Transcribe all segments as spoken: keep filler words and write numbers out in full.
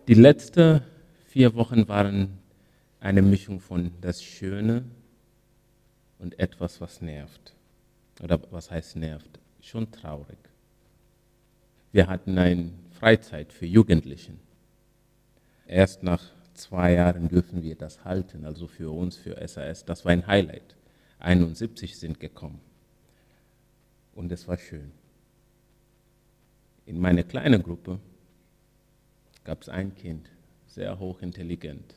Die letzten vier Wochen waren eine Mischung von das Schöne und etwas, was nervt. Oder was heißt nervt? Schon traurig. Wir hatten eine Freizeit für Jugendlichen. Erst nach zwei Jahren dürfen wir das halten, also für uns, für S A S. Das war ein Highlight. einundsiebzig sind gekommen. Und es war schön. In meiner kleinen Gruppe gab es ein Kind, sehr hochintelligent.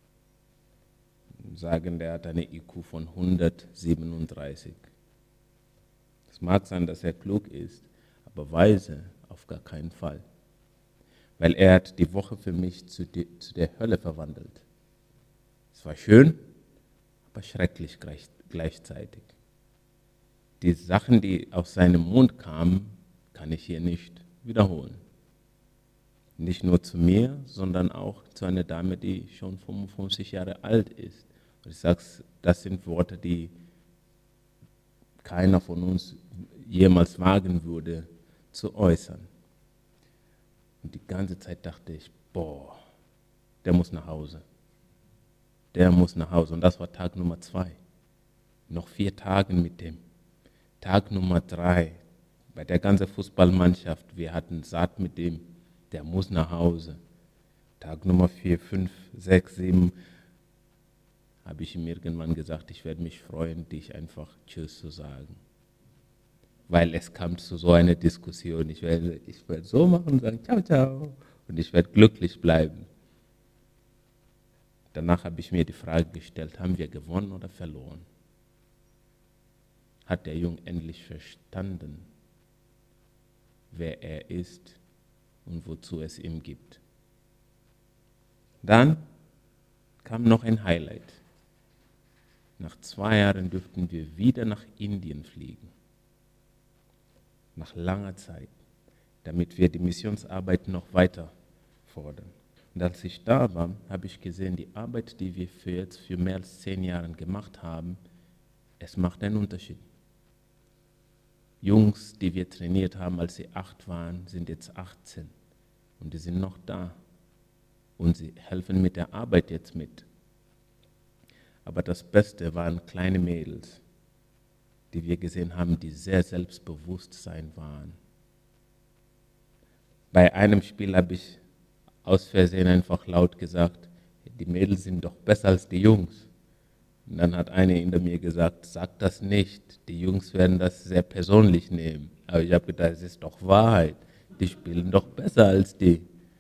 Sagen, der hat eine I Q von hundertsiebenunddreißig. Es mag sein, dass er klug ist, aber weise auf gar keinen Fall. Weil er hat die Woche für mich zu, die, zu der Hölle verwandelt. Es war schön, aber schrecklich gleich, gleichzeitig. Die Sachen, die aus seinem Mund kamen, kann ich hier nicht wiederholen. Nicht nur zu mir, sondern auch zu einer Dame, die schon fünfundfünfzig Jahre alt ist. Und ich sage, das sind Worte, die keiner von uns jemals wagen würde zu äußern. Und die ganze Zeit dachte ich, boah, der muss nach Hause. Der muss nach Hause. Und das war Tag Nummer zwei. Noch vier Tage mit dem. Tag Nummer drei, bei der ganzen Fußballmannschaft, wir hatten satt mit dem, der muss nach Hause. Tag Nummer vier, fünf, sechs, sieben, habe ich ihm irgendwann gesagt, ich werde mich freuen, dich einfach Tschüss zu sagen. Weil es kam zu so einer Diskussion. Ich werde, ich werde so machen und sagen, ciao, ciao. Und ich werde glücklich bleiben. Danach habe ich mir die Frage gestellt, haben wir gewonnen oder verloren? Hat der Junge endlich verstanden, wer er ist und wozu es ihm gibt? Dann kam noch ein Highlight. Nach zwei Jahren dürften wir wieder nach Indien fliegen. Nach langer Zeit, damit wir die Missionsarbeit noch weiter fordern. Und als ich da war, habe ich gesehen, die Arbeit, die wir für jetzt für mehr als zehn Jahre gemacht haben, es macht einen Unterschied. Jungs, die wir trainiert haben, als sie acht waren, sind jetzt achtzehn und die sind noch da und sie helfen mit der Arbeit jetzt mit. Aber das Beste waren kleine Mädels, die wir gesehen haben, die sehr selbstbewusst sein waren. Bei einem Spiel habe ich aus Versehen einfach laut gesagt, die Mädels sind doch besser als die Jungs. Und dann hat eine hinter mir gesagt, sag das nicht, die Jungs werden das sehr persönlich nehmen. Aber ich habe gedacht, es ist doch Wahrheit, die spielen doch besser als die.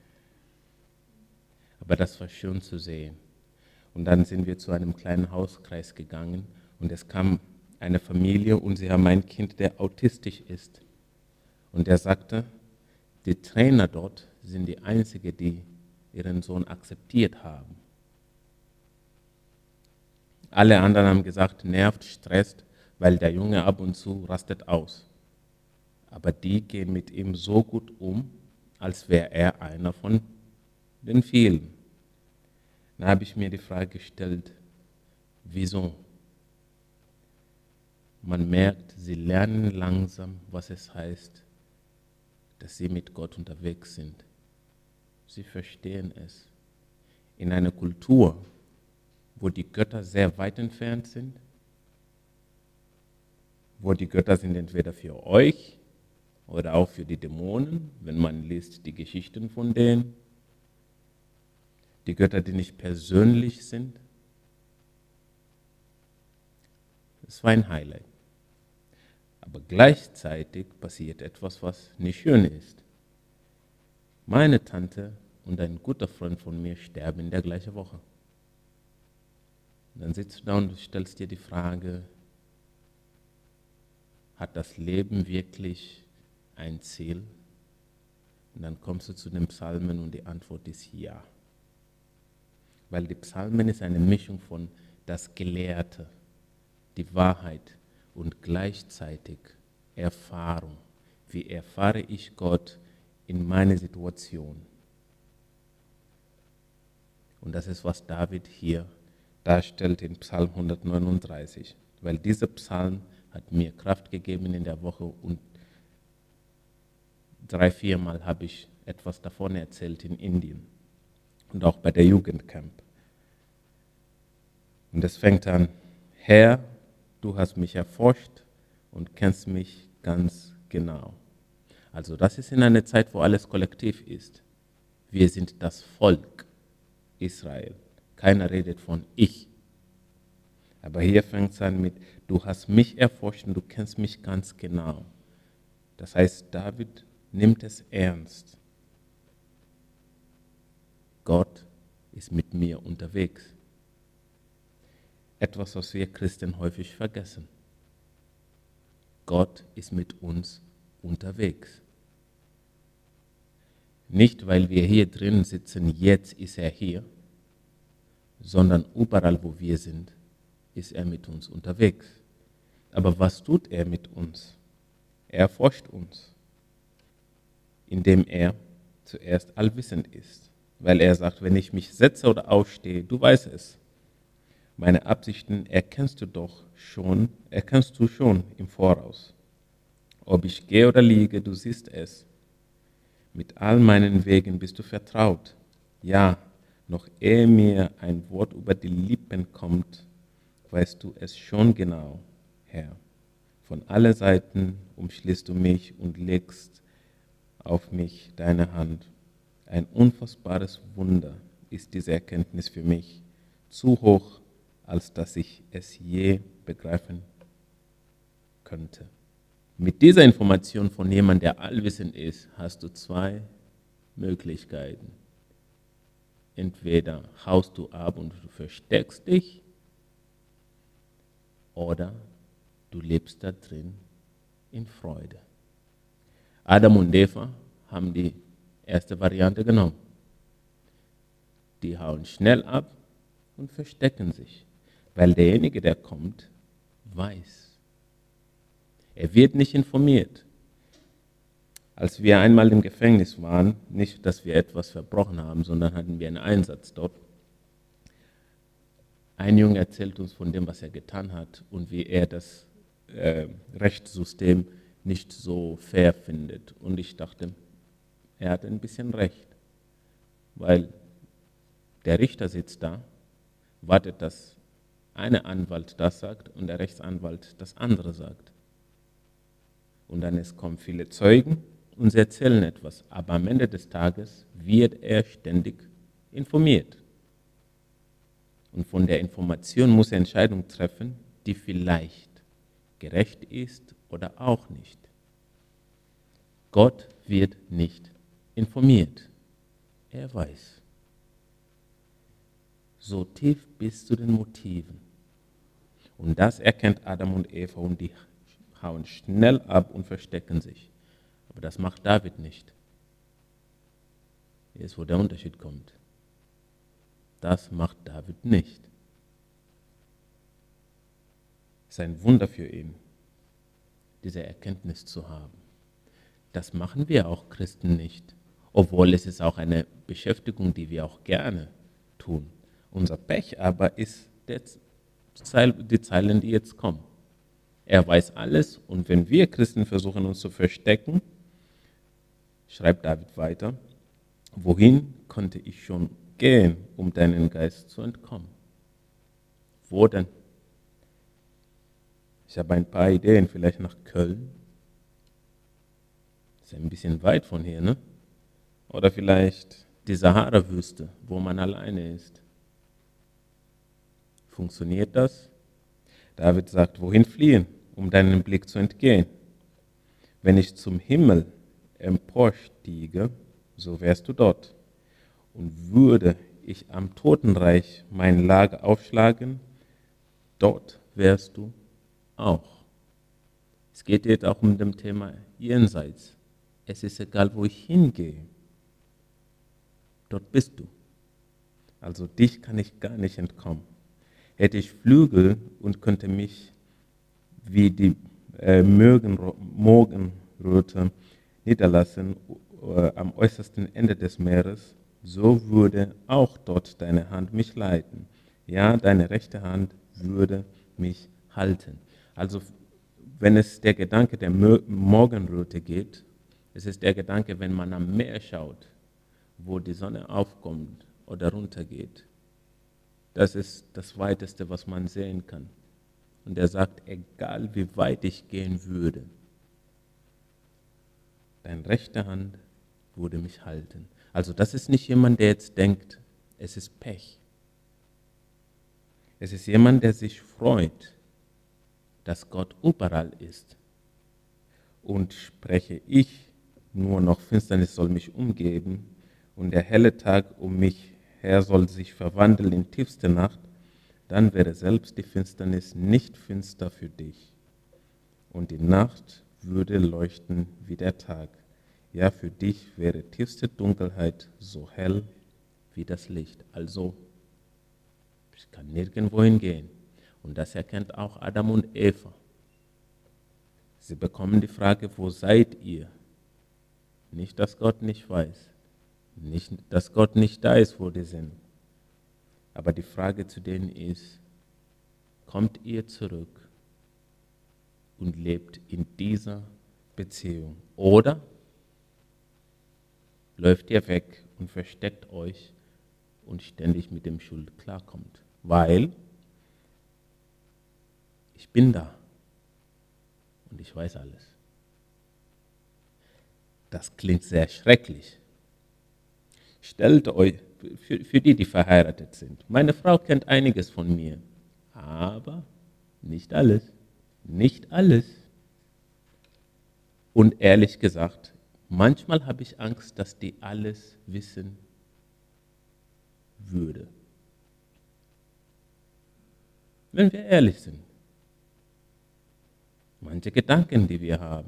Aber das war schön zu sehen. Und dann sind wir zu einem kleinen Hauskreis gegangen und es kam eine Familie und sie haben ein Kind, der autistisch ist. Und er sagte, die Trainer dort sind die Einzigen, die ihren Sohn akzeptiert haben. Alle anderen haben gesagt, nervt, stresst, weil der Junge ab und zu rastet aus. Aber die gehen mit ihm so gut um, als wäre er einer von den vielen. Dann habe ich mir die Frage gestellt, wieso? Man merkt, sie lernen langsam, was es heißt, dass sie mit Gott unterwegs sind. Sie verstehen es. In einer Kultur, wo die Götter sehr weit entfernt sind, wo die Götter sind entweder für euch oder auch für die Dämonen, wenn man liest die Geschichten von denen, die Götter, die nicht persönlich sind. Es war ein Highlight. Aber gleichzeitig passiert etwas, was nicht schön ist. Meine Tante und ein guter Freund von mir sterben in der gleichen Woche. Und dann sitzt du da und stellst dir die Frage, hat das Leben wirklich ein Ziel? Und dann kommst du zu den Psalmen und die Antwort ist ja. Weil die Psalmen ist eine Mischung von das Gelehrte, die Wahrheit und gleichzeitig Erfahrung. Wie erfahre ich Gott in meiner Situation? Und das ist, was David hier darstellt in Psalm hundertneununddreißig. Weil dieser Psalm hat mir Kraft gegeben in der Woche und drei, viermal habe ich etwas davon erzählt in Indien. und auch bei der Jugendcamp. Und es fängt an, Herr, du hast mich erforscht und kennst mich ganz genau. Also das ist in einer Zeit, wo alles kollektiv ist. Wir sind das Volk Israel. Keiner redet von ich. Aber hier fängt es an mit, du hast mich erforscht und du kennst mich ganz genau. Das heißt, David nimmt es ernst. Gott ist mit mir unterwegs. Etwas, was wir Christen häufig vergessen. Gott ist mit uns unterwegs. Nicht, weil wir hier drin sitzen, jetzt ist er hier, sondern überall, wo wir sind, ist er mit uns unterwegs. Aber was tut er mit uns? Er erforscht uns, indem er zuerst allwissend ist. Weil er sagt, wenn ich mich setze oder aufstehe, du weißt es. Meine Absichten erkennst du doch schon, erkennst du schon im Voraus. Ob ich gehe oder liege, du siehst es. Mit all meinen Wegen bist du vertraut. Ja, noch ehe mir ein Wort über die Lippen kommt, weißt du es schon genau, Herr. Von allen Seiten umschließt du mich und legst auf mich deine Hand. Ein unfassbares Wunder ist diese Erkenntnis für mich, zu hoch, als dass ich es je begreifen könnte. Mit dieser Information von jemandem, der allwissend ist, hast du zwei Möglichkeiten. Entweder haust du ab und du versteckst dich, oder du lebst da drin in Freude. Adam und Eva haben die erste Variante genommen. Die hauen schnell ab und verstecken sich, weil derjenige, der kommt, weiß. Er wird nicht informiert. Als wir einmal im Gefängnis waren, nicht, dass wir etwas verbrochen haben, sondern hatten wir einen Einsatz dort. Ein Junge erzählt uns von dem, was er getan hat und wie er das äh, Rechtssystem nicht so fair findet. Und ich dachte, er hat ein bisschen recht, weil der Richter sitzt da, wartet, dass eine Anwalt das sagt und der Rechtsanwalt das andere sagt. Und dann es kommen viele Zeugen und sie erzählen etwas. Aber am Ende des Tages wird er ständig informiert. Und von der Information muss er Entscheidungen treffen, die vielleicht gerecht ist oder auch nicht. Gott wird nicht informiert. Er weiß. So tief bis zu den Motiven. Und das erkennt Adam und Eva und die hauen schnell ab und verstecken sich. Aber das macht David nicht. Hier ist, wo der Unterschied kommt. Das macht David nicht. Es ist ein Wunder für ihn, diese Erkenntnis zu haben. Das machen wir auch Christen nicht, obwohl es ist auch eine Beschäftigung, die wir auch gerne tun. Unser Pech aber ist die Zeilen, die jetzt kommen. Er weiß alles und wenn wir Christen versuchen, uns zu verstecken, schreibt David weiter, wohin konnte ich schon gehen, um deinen Geist zu entkommen? Wo denn? Ich habe ein paar Ideen, vielleicht nach Köln. Das ist ein bisschen weit von hier, ne? Oder vielleicht die Sahara-Wüste, wo man alleine ist. Funktioniert das? David sagt, wohin fliehen, um deinem Blick zu entgehen? Wenn ich zum Himmel emporstiege, so wärst du dort. Und würde ich am Totenreich mein Lager aufschlagen, dort wärst du auch. Es geht jetzt auch um das Thema Jenseits. Es ist egal, wo ich hingehe. Dort bist du. Also dich kann ich gar nicht entkommen. Hätte ich Flügel und könnte mich wie die äh, Morgenröte niederlassen äh, am äußersten Ende des Meeres, so würde auch dort deine Hand mich leiten. Ja, deine rechte Hand würde mich halten. Also wenn es der Gedanke der Morgenröte geht, es ist der Gedanke, wenn man am Meer schaut, wo die Sonne aufkommt oder runter geht. Das ist das Weiteste, was man sehen kann. Und er sagt, egal wie weit ich gehen würde, deine rechte Hand würde mich halten. Also das ist nicht jemand, der jetzt denkt, es ist Pech. Es ist jemand, der sich freut, dass Gott überall ist. Und spreche ich nur noch, Finsternis soll mich umgeben und der helle Tag um mich her soll sich verwandeln in tiefste Nacht, dann wäre selbst die Finsternis nicht finster für dich. Und die Nacht würde leuchten wie der Tag. Ja, für dich wäre tiefste Dunkelheit so hell wie das Licht. Also, ich kann nirgendwo hingehen. Und das erkennt auch Adam und Eva. Sie bekommen die Frage, wo seid ihr? Nicht, dass Gott nicht weiß. Nicht, dass Gott nicht da ist, wo die sind. Aber die Frage zu denen ist, kommt ihr zurück und lebt in dieser Beziehung? Oder läuft ihr weg und versteckt euch und ständig mit dem Schuld klarkommt? Weil ich bin da und ich weiß alles. Das klingt sehr schrecklich. Stellt euch, für, für die, die verheiratet sind, meine Frau kennt einiges von mir, aber nicht alles. Nicht alles. Und ehrlich gesagt, manchmal habe ich Angst, dass die alles wissen würde. Wenn wir ehrlich sind. Manche Gedanken, die wir haben.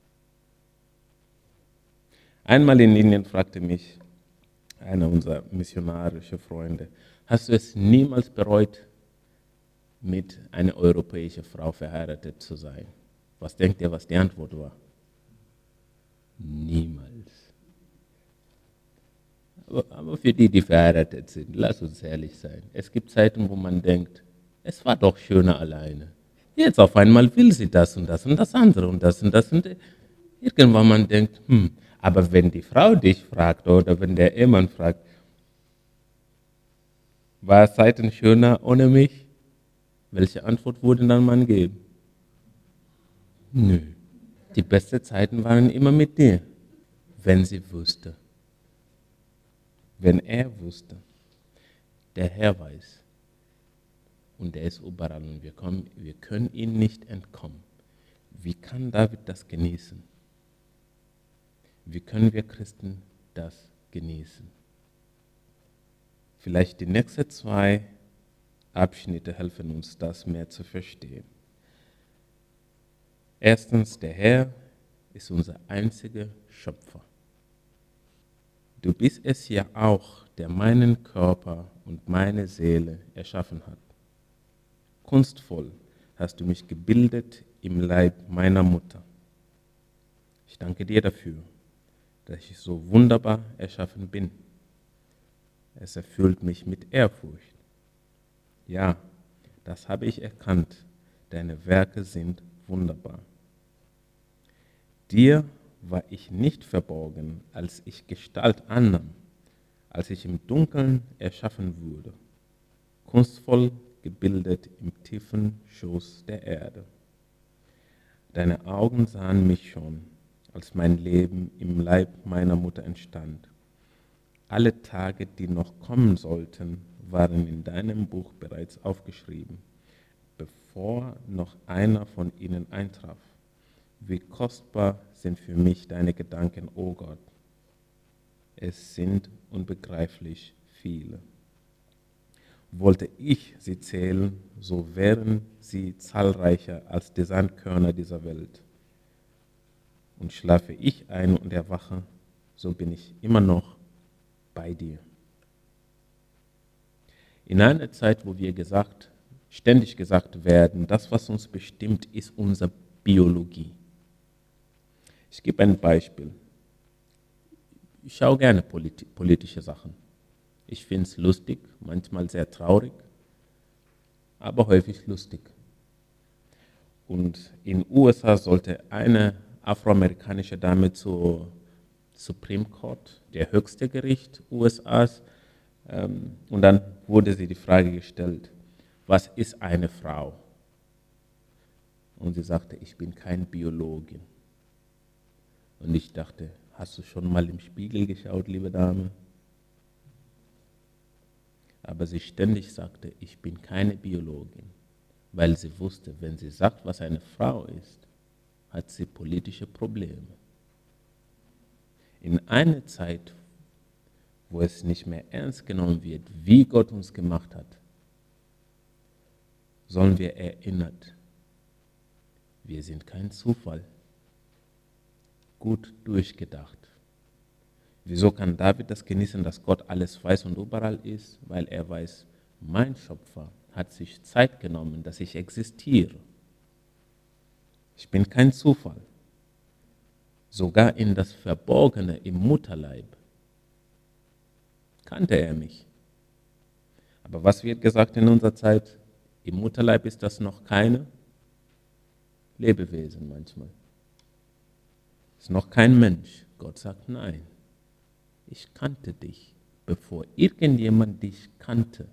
Einmal in Indien fragte mich einer unserer missionarischen Freunde, hast du es niemals bereut, mit einer europäischen Frau verheiratet zu sein? Was denkt ihr, was die Antwort war? Niemals. Aber, aber für die, die verheiratet sind, lass uns ehrlich sein. Es gibt Zeiten, wo man denkt, es war doch schöner alleine. Jetzt auf einmal will sie das und das und das andere und das und das. Und irgendwann man denkt, hm, aber wenn die Frau dich fragt oder wenn der Ehemann fragt, war es Zeiten schöner ohne mich? Welche Antwort würde dann man geben? Nö. Die besten Zeiten waren immer mit dir, wenn sie wusste. Wenn er wusste. Der Herr weiß. Und er ist überall und wir, kommen, wir können ihm nicht entkommen. Wie kann David das genießen? Wie können wir Christen das genießen? Vielleicht die nächsten zwei Abschnitte helfen uns, das mehr zu verstehen. Erstens, der Herr ist unser einziger Schöpfer. Du bist es ja auch, der meinen Körper und meine Seele erschaffen hat. Kunstvoll hast du mich gebildet im Leib meiner Mutter. Ich danke dir dafür, dass ich so wunderbar erschaffen bin. Es erfüllt mich mit Ehrfurcht. Ja, das habe ich erkannt. Deine Werke sind wunderbar. Dir war ich nicht verborgen, als ich Gestalt annahm, als ich im Dunkeln erschaffen wurde, kunstvoll gebildet im tiefen Schoß der Erde. Deine Augen sahen mich schon, als mein Leben im Leib meiner Mutter entstand. Alle Tage, die noch kommen sollten, waren in deinem Buch bereits aufgeschrieben, bevor noch einer von ihnen eintraf. Wie kostbar sind für mich deine Gedanken, o oh Gott. Es sind unbegreiflich viele. Wollte ich sie zählen, so wären sie zahlreicher als die Sandkörner dieser Welt. Und schlafe ich ein und erwache, so bin ich immer noch bei dir. In einer Zeit, wo wir gesagt, ständig gesagt werden, das, was uns bestimmt, ist unsere Biologie. Ich gebe ein Beispiel. Ich schaue gerne politi- politische Sachen. Ich finde es lustig, manchmal sehr traurig, aber häufig lustig. Und in den U S A sollte eine afroamerikanische Dame zur Supreme Court, der höchste Gericht U S As, Und dann wurde sie die Frage gestellt, was ist eine Frau? Und sie sagte, ich bin kein Biologin. Und ich dachte, hast du schon mal im Spiegel geschaut, liebe Dame? Aber sie ständig sagte, ich bin keine Biologin, weil sie wusste, wenn sie sagt, was eine Frau ist, hat sie politische Probleme. In einer Zeit, wo es nicht mehr ernst genommen wird, wie Gott uns gemacht hat, sollen wir erinnert, wir sind kein Zufall, gut durchgedacht. Wieso kann David das genießen, dass Gott alles weiß und überall ist? Weil er weiß, mein Schöpfer hat sich Zeit genommen, dass ich existiere. Ich bin kein Zufall. Sogar in das Verborgene im Mutterleib kannte er mich. Aber was wird gesagt in unserer Zeit? Im Mutterleib ist das noch keine Lebewesen manchmal. Ist noch kein Mensch. Gott sagt nein. Ich kannte dich, bevor irgendjemand dich kannte.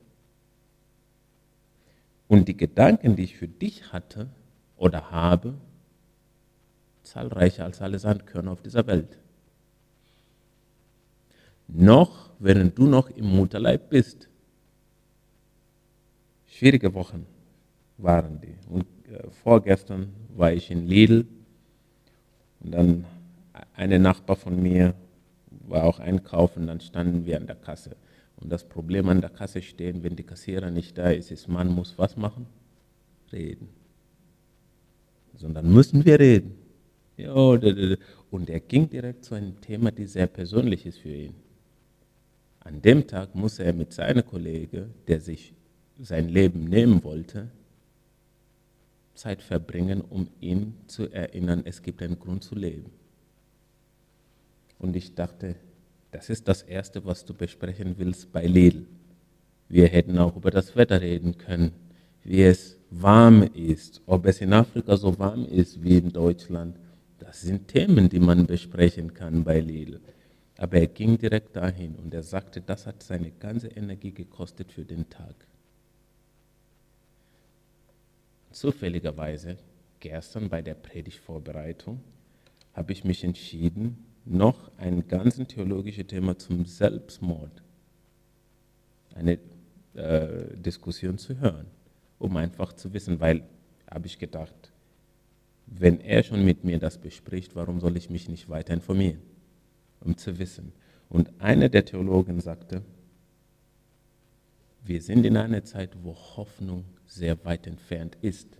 Und die Gedanken, die ich für dich hatte oder habe, zahlreicher als alle Sandkörner auf dieser Welt. Noch, während du noch im Mutterleib bist. Schwierige Wochen waren die. Und äh, vorgestern war ich in Lidl und dann eine Nachbar von mir war auch einkaufen, dann standen wir an der Kasse. Und das Problem an der Kasse stehen, wenn die Kassierer nicht da ist, ist, man muss was machen? Reden. Sondern müssen wir reden. Ja, und er ging direkt zu einem Thema, das sehr persönlich ist für ihn. An dem Tag muss er mit seinem Kollegen, der sich sein Leben nehmen wollte, Zeit verbringen, um ihn zu erinnern, es gibt einen Grund zu leben. Und ich dachte, das ist das Erste, was du besprechen willst bei Lidl. Wir hätten auch über das Wetter reden können, wie es warm ist, ob es in Afrika so warm ist wie in Deutschland. Das sind Themen, die man besprechen kann bei Lidl. Aber er ging direkt dahin und er sagte, das hat seine ganze Energie gekostet für den Tag. Zufälligerweise, gestern bei der Predigtvorbereitung, habe ich mich entschieden, noch ein ganz theologisches Thema zum Selbstmord, eine äh, Diskussion zu hören, um einfach zu wissen, weil, habe ich gedacht, wenn er schon mit mir das bespricht, warum soll ich mich nicht weiter informieren, um zu wissen. Und einer der Theologen sagte, wir sind in einer Zeit, wo Hoffnung sehr weit entfernt ist.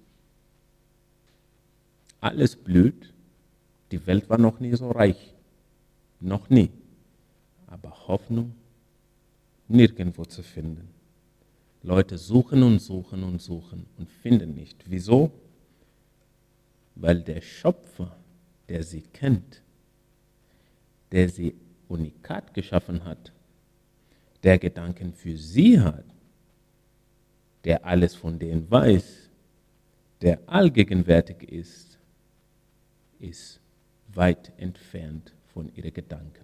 Alles blüht, die Welt war noch nie so reich. Noch nie. Aber Hoffnung nirgendwo zu finden. Leute suchen und suchen und suchen und finden nicht. Wieso? Weil der Schöpfer, der sie kennt, der sie unikat geschaffen hat, der Gedanken für sie hat, der alles von denen weiß, der allgegenwärtig ist, ist weit entfernt von ihren Gedanken.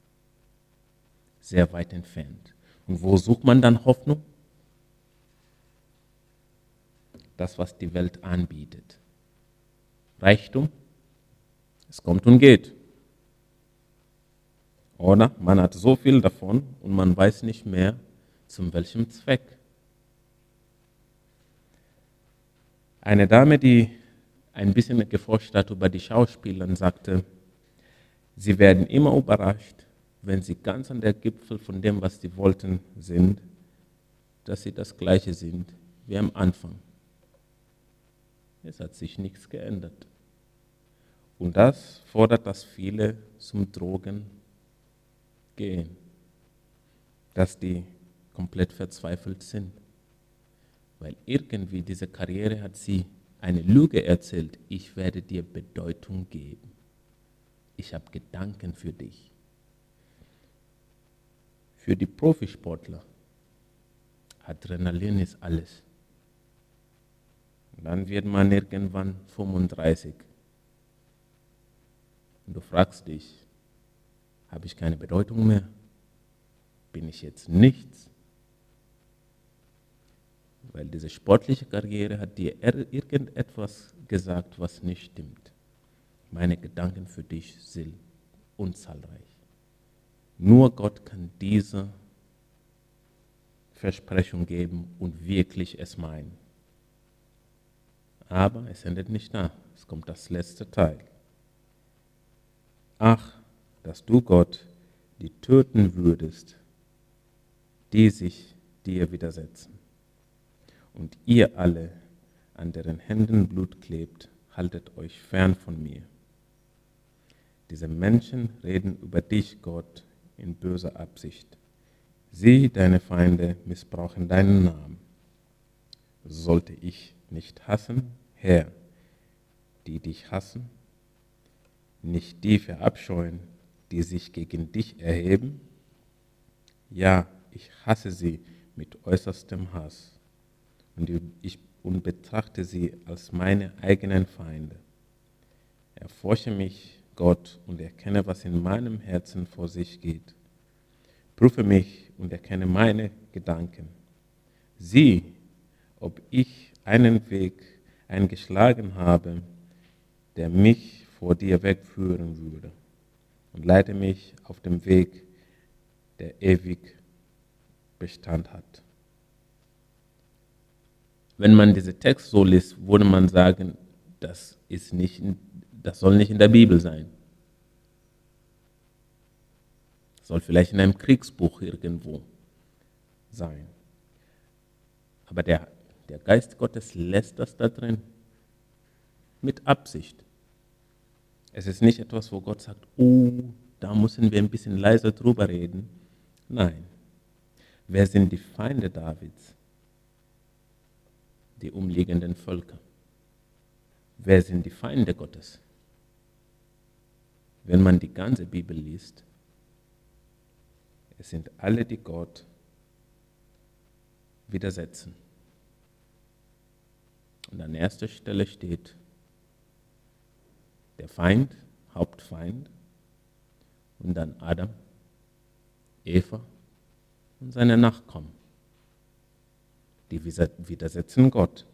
Sehr weit entfernt. Und wo sucht man dann Hoffnung? Das, was die Welt anbietet. Reichtum, es kommt und geht. Oder man hat so viel davon und man weiß nicht mehr, zu welchem Zweck. Eine Dame, die ein bisschen geforscht hat über die Schauspieler, sagte, sie werden immer überrascht, wenn sie ganz an der Gipfel von dem, was sie wollten, sind, dass sie das Gleiche sind wie am Anfang. Es hat sich nichts geändert. Und das fordert, dass viele zum Drogen gehen, dass die komplett verzweifelt sind. Weil irgendwie diese Karriere hat sie eine Lüge erzählt, ich werde dir Bedeutung geben. Ich habe Gedanken für dich. Für die Profisportler, Adrenalin ist alles. Und dann wird man irgendwann fünfunddreißig. Und du fragst dich, habe ich keine Bedeutung mehr? Bin ich jetzt nichts? Weil diese sportliche Karriere hat dir irgendetwas gesagt, was nicht stimmt. Meine Gedanken für dich sind unzahlreich. Nur Gott kann diese Versprechung geben und wirklich es meinen. Aber es endet nicht da. Es kommt das letzte Teil. Ach, dass du, Gott, die töten würdest, die sich dir widersetzen. Und ihr alle, an deren Händen Blut klebt, haltet euch fern von mir. Diese Menschen reden über dich, Gott, in böser Absicht. Sie, deine Feinde, missbrauchen deinen Namen. Sollte ich nicht hassen, Herr, die dich hassen, nicht die verabscheuen, die sich gegen dich erheben? Ja, ich hasse sie mit äußerstem Hass und ich und betrachte sie als meine eigenen Feinde. Erforsche mich, Gott, und erkenne, was in meinem Herzen vor sich geht. Prüfe mich und erkenne meine Gedanken. Sieh, ob ich einen Weg eingeschlagen habe, der mich vor dir wegführen würde, und leite mich auf dem Weg, der ewig Bestand hat. Wenn man diesen Text so liest, würde man sagen, das, ist nicht in, das soll nicht in der Bibel sein. Das soll vielleicht in einem Kriegsbuch irgendwo sein. Aber der, der Geist Gottes lässt das da drin mit Absicht. Es ist nicht etwas, wo Gott sagt, oh, da müssen wir ein bisschen leiser drüber reden. Nein. Wer sind die Feinde Davids? Die umliegenden Völker. Wer sind die Feinde Gottes? Wenn man die ganze Bibel liest, es sind alle, die Gott widersetzen. Und an erster Stelle steht der Feind, Hauptfeind, und dann Adam, Eva und seine Nachkommen. Die widersetzen Gott.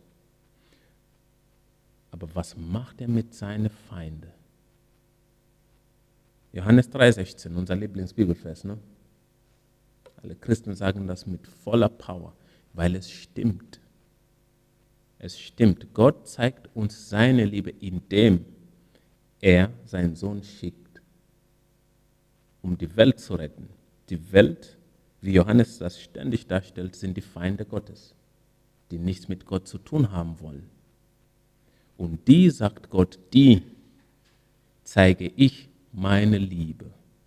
Aber was macht er mit seinen Feinden? Johannes drei sechzehn, unser Lieblingsbibelvers, ne? Alle Christen sagen das mit voller Power, weil es stimmt. Es stimmt. Gott zeigt uns seine Liebe, indem er seinen Sohn schickt, um die Welt zu retten. Die Welt, wie Johannes das ständig darstellt, sind die Feinde Gottes, die nichts mit Gott zu tun haben wollen. Und die, sagt Gott, die zeige ich meine Liebe.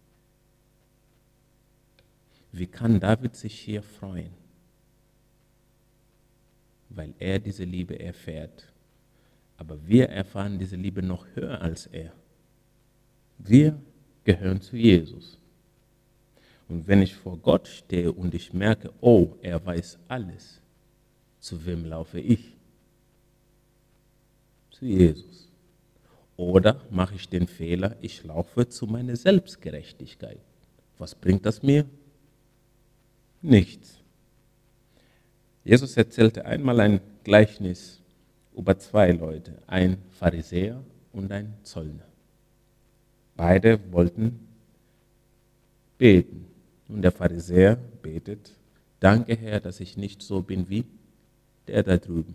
Wie kann David sich hier freuen? Weil er diese Liebe erfährt. Aber wir erfahren diese Liebe noch höher als er. Wir gehören zu Jesus. Und wenn ich vor Gott stehe und ich merke, oh, er weiß alles, zu wem laufe ich? Zu Jesus. Oder mache ich den Fehler, ich laufe zu meiner Selbstgerechtigkeit. Was bringt das mir? Nichts. Jesus erzählte einmal ein Gleichnis über zwei Leute, ein Pharisäer und ein Zöllner. Beide wollten beten. Und der Pharisäer betet, danke Herr, dass ich nicht so bin wie der da drüben.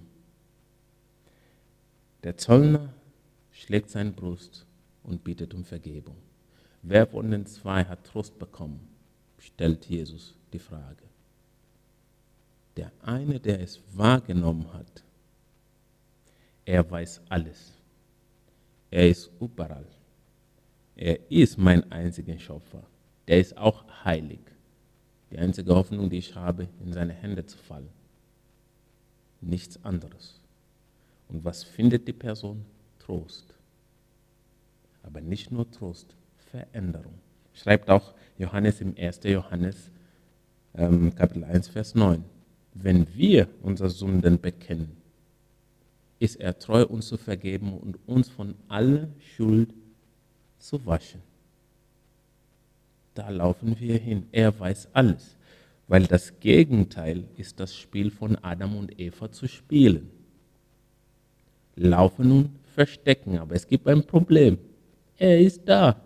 Der Zöllner schlägt seine Brust und bittet um Vergebung. Wer von den zwei hat Trost bekommen? Stellt Jesus die Frage. Der eine, der es wahrgenommen hat, er weiß alles. Er ist überall. Er ist mein einziger Schöpfer. Der ist auch heilig. Die einzige Hoffnung, die ich habe, in seine Hände zu fallen. Nichts anderes. Und was findet die Person? Trost. Aber nicht nur Trost, Veränderung. Schreibt auch Johannes im ersten Johannes, ähm, Kapitel eins, Vers neun. Wenn wir unsere Sünden bekennen, ist er treu, uns zu vergeben und uns von aller Schuld zu waschen. Da laufen wir hin. Er weiß alles. Weil das Gegenteil ist das Spiel von Adam und Eva zu spielen. Laufen und verstecken, aber es gibt ein Problem. Er ist da.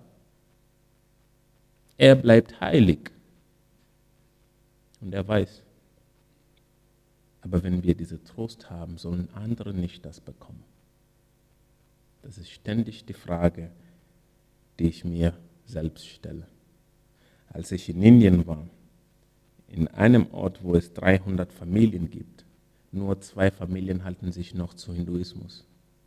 Er bleibt heilig. Und er weiß. Aber wenn wir diesen Trost haben, sollen andere nicht das bekommen. Das ist ständig die Frage, die ich mir selbst stelle. Als ich in Indien war, in einem Ort, wo es dreihundert Familien gibt, nur zwei Familien halten sich noch zu Hinduismus.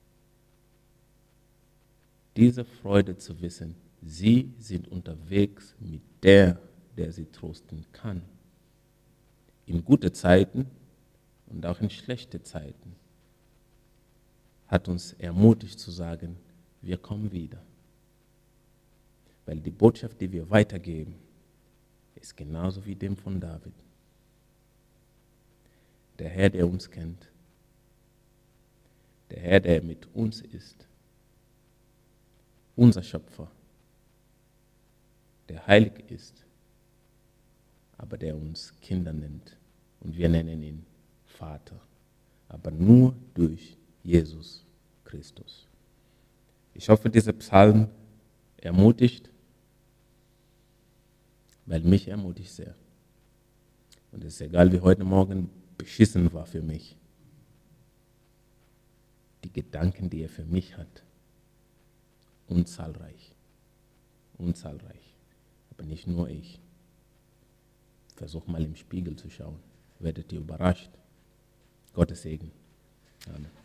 Diese Freude zu wissen, sie sind unterwegs mit der, der sie trosten kann. In gute Zeiten und auch in schlechte Zeiten hat uns ermutigt zu sagen, wir kommen wieder. Weil die Botschaft, die wir weitergeben, ist genauso wie dem von David. Der Herr, der uns kennt, der Herr, der mit uns ist, unser Schöpfer, der heilig ist, aber der uns Kinder nennt und wir nennen ihn Vater, aber nur durch Jesus Christus. Ich hoffe, dieser Psalm ermutigt, weil mich ermutigt sehr. Und es ist egal, wie heute Morgen beschissen war für mich. Die Gedanken, die er für mich hat, unzahlreich, unzahlreich, aber nicht nur ich. Versuch mal im Spiegel zu schauen, werdet ihr überrascht. Gottes Segen. Amen.